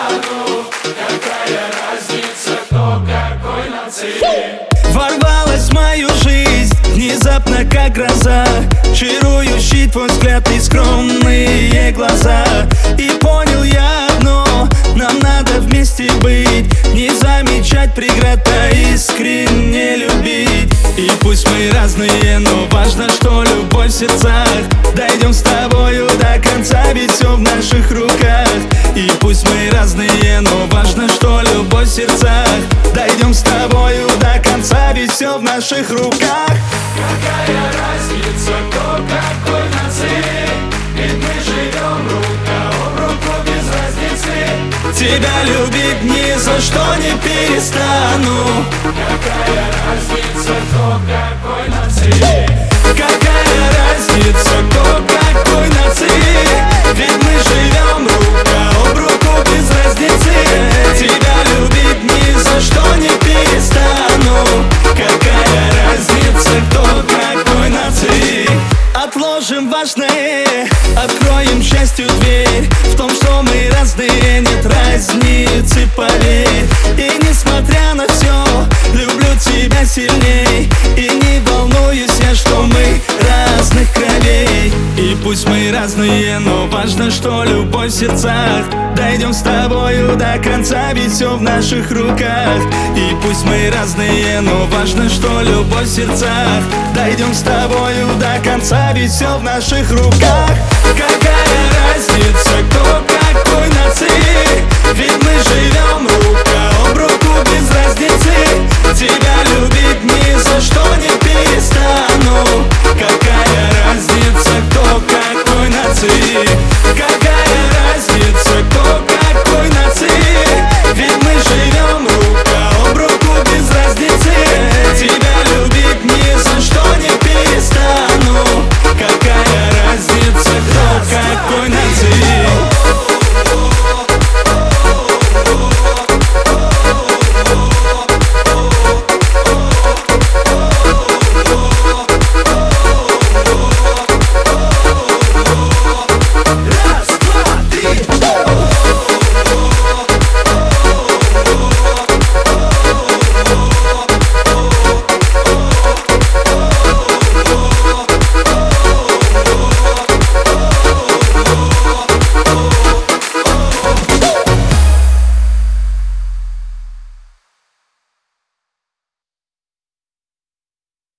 стану. Какая разница, кто какой нации. Ворвалась в мою жизнь внезапно, как гроза, чарующий твой взгляд и скромные глаза. И понял я одно: нам надо вместе быть, не замечать преград, а искренне любить. И пусть мы разные, но важно, что любовь в сердцах. Дойдем с тобою до конца, ведь все в наших руках. И пусть мы разные, но важно, что любовь в сердцах. Дойдем с тобою до конца, ведь все в наших руках. Какая разница, кто какой нации, ведь мы живем рука об руку без разницы. Тебя любить ни за что не перестану. Какая разница, кто какой нации. Какая разница, кто какой нации, ведь мы живем рука об руку без разницы. Тебя любить ни за что не перестану. Какая разница, кто какой нации. Отложим важное, откроем счастью дверь. В том, что мы разные, нет разницы, поверь. И несмотря на все, люблю тебя сильней. И не волнуюсь я, что мы разных кровей. И пусть мы разные, но важно, что любовь в сердцах. Дойдем с тобою до конца, ведь все в наших руках. И пусть мы разные, но важно, что любовь в сердцах. Дойдем с тобою до конца, ведь все в наших руках. Какая разница, кто какой нации, ведь мы живем